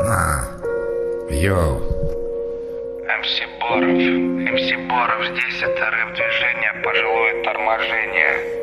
Йоу. МС Боров, здесь это рэп движение, пожилое торможение.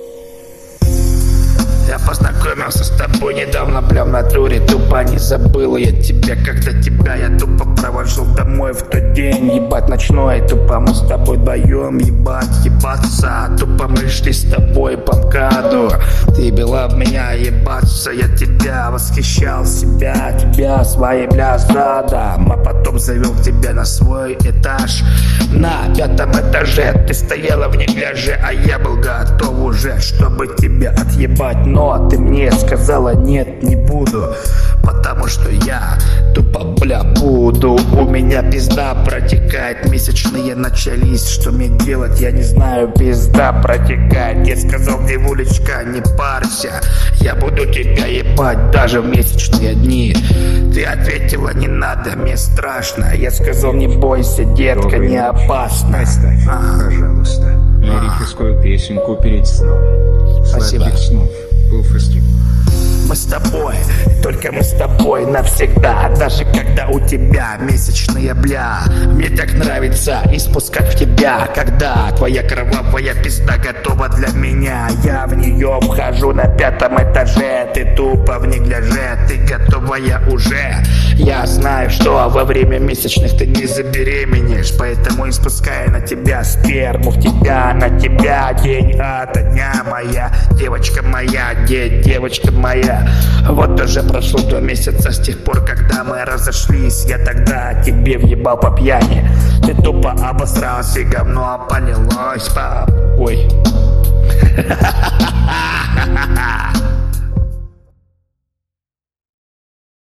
Я познакомился с тобой недавно, бля, в натуре тупо не забыл я тебя. Когда тебя я тупо провожу домой в тот день. Ебать ночной, тупо мы с тобой вдвоем. Ебать, ебаться, тупо мы шли с тобой по МКАДу. Ты била в меня, ебаться, я тебя восхищал тебя своим, бля, задом. А потом завел тебя на свой этаж. На 5-м этаже ты стояла в негляже, а я был готов уже, чтобы тебя отъебать. Но ты мне сказала: нет, не буду, потому что я тупо, бля, буду. У меня пизда протекает, месячные начались. Что мне делать, я не знаю, пизда протекает. Я сказал: девулечка, не парься, я буду тебя ебать даже в месячные дни. Ты ответила: не надо, мне страшно. Я сказал: не бойся, детка, не опасно. Поставь, пожалуйста, лирическую песенку перед сном. Спасибо. Сладких снов, Пуфости. Мы с тобой, только мы с тобой навсегда. Даже когда у тебя месячные, бля. Мне так нравится испускать в тебя, когда твоя кровавая пизда готова для меня. Я в нее вхожу на 5-м этаже. Ты тупо в негляже, ты готовая уже. Я знаю, что во время месячных ты не забеременеешь, поэтому испускаю на тебя сперму, в тебя, на тебя, день ото дня, моя девочка моя, девочка моя. Вот уже прошло 2 месяца с тех пор, когда мы разошлись. Я тогда тебе въебал по пьяни. Ты тупо обосрался, говно полилось по... Ой.